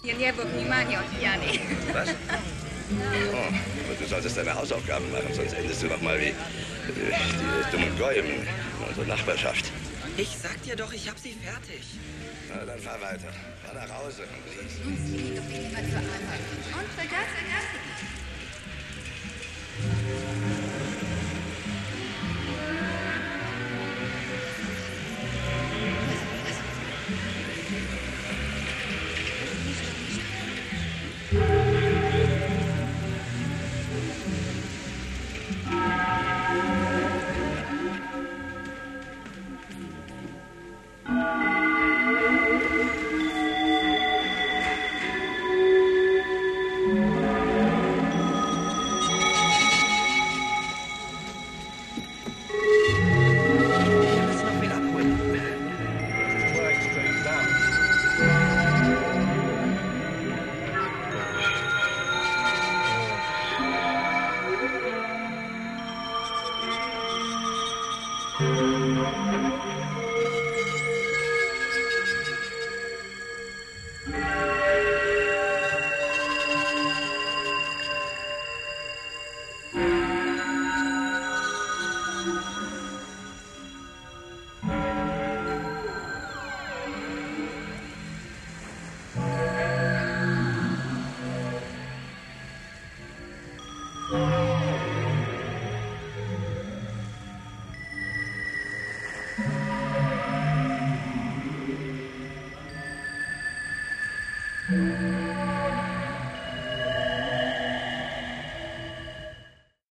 Was? Oh, aber du solltest deine Hausaufgaben machen, sonst endest du noch mal wie die dummen Gäumen in unserer Nachbarschaft. Ich sag dir doch, ich hab sie fertig. Na, dann fahr weiter. Fahr nach Hause und lies. Und vergaß.